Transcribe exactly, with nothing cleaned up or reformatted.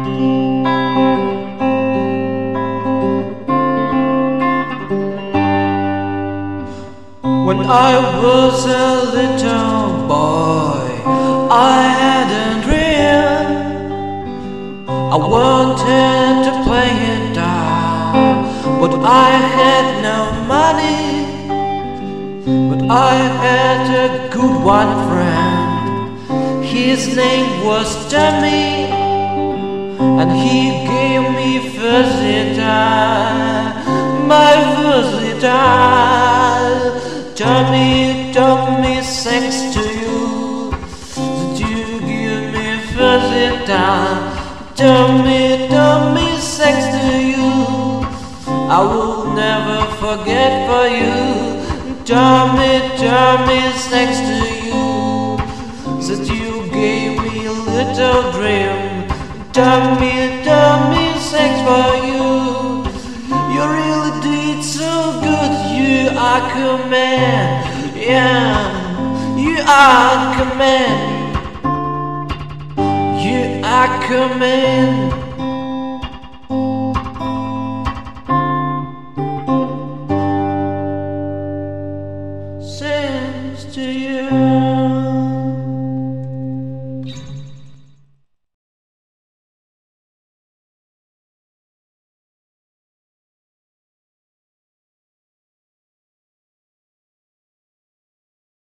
When I was a little boy, I had a dream. I wanted to play it down, but I had no money. But I had a good one friend. His name was Tommy, and he gave me first guitar, my first guitar. Tommy, Tommy, thanks to you that you give me first guitar. Tommy, Tommy, thanks to you, I will never forget for you. Tommy, Tommy, thanks to you that you gave me a little dream. Tommy, Tommy, thanks for you. You really did so good. You are command, yeah. You are command. You are command.